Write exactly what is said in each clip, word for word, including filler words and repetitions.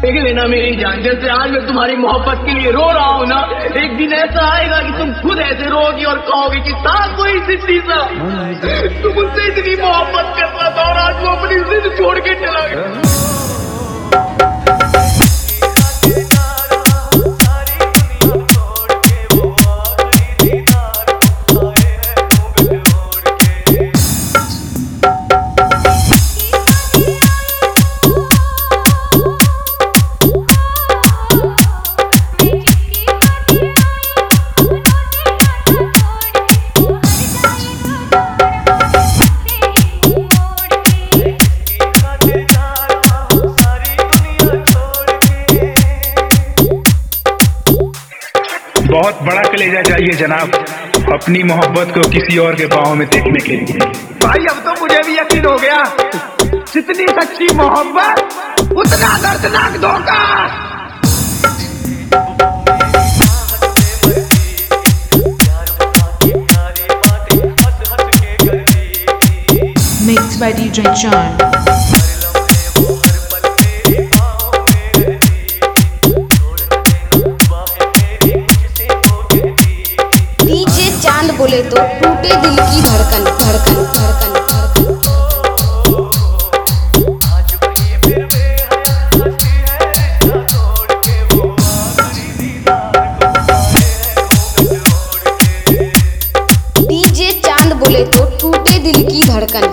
देख लेना मेरी जान, जैसे आज मैं तुम्हारी मोहब्बत के लिए रो रहा हूँ ना, एक दिन ऐसा आएगा कि तुम खुद ऐसे रोगी और कहोगे कि था कोई सिद्धि सा, तुम मुझसे इतनी मोहब्बत करता था और आज वो अपनी जिद छोड़ के चला गया। बहुत बड़ा कलेजा चाहिए जनाब अपनी मोहब्बत को किसी और के पाँव में देखने के लिए। भाई अब तो मुझे भी यकीन हो गया, जितनी सच्ची मोहब्बत उतना दर्दनाक धोखा। Mixed by D J John. चांद बोले तो टूटे दिल की धड़कन धड़कन धड़कन धड़कन। डीजे चांद बोले तो टूटे दिल की धड़कन।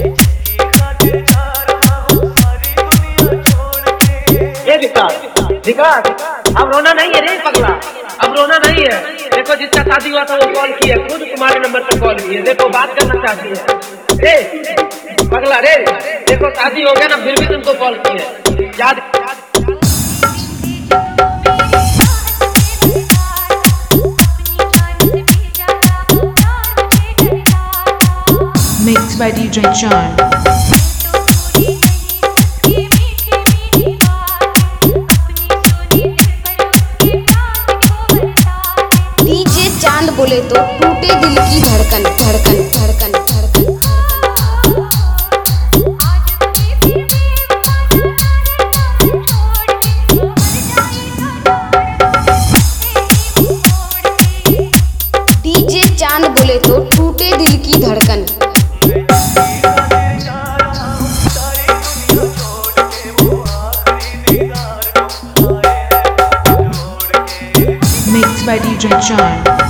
ये विकास विकास अब रोना नहीं है रे पगला, अब रोना नहीं है। देखो जिसका शादी हुआ था वो कॉल किया, खुद तुम्हारे नंबर पर कॉल किया, देखो बात करना चाहती है। रे पगला रे, देखो शादी हो गया ना फिर भी तुमको कॉल किया, याद। Mixed by D J John. चांद बोले तो टूटे दिल की धड़कन धड़कन धड़कन धड़कन। डीजे चांद बोले तो टूटे दिल की धड़कन। Mixed by D J John.